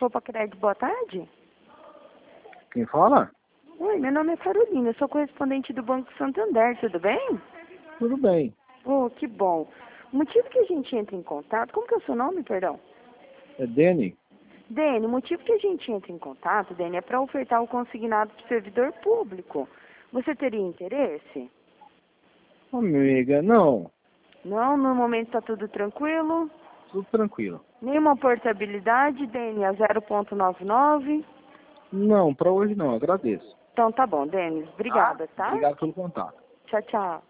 Copa Cred, boa tarde. Quem fala? Oi, meu nome é Carolina, eu sou correspondente do Banco Santander, tudo bem? Tudo bem. Oh, que bom. O motivo que a gente entra em contato, como que é o seu nome, perdão? É Dene? Dene, o motivo que a gente entra em contato, Dene, é para ofertar o consignado para o servidor público. Você teria interesse? Amiga, não. Não, no momento está tudo tranquilo? Tudo tranquilo. Nenhuma portabilidade, Dene, a 0.99? Não, para hoje não, agradeço. Então tá bom, Denis. Tá? Obrigada, tá? Obrigado pelo contato. Tchau, tchau.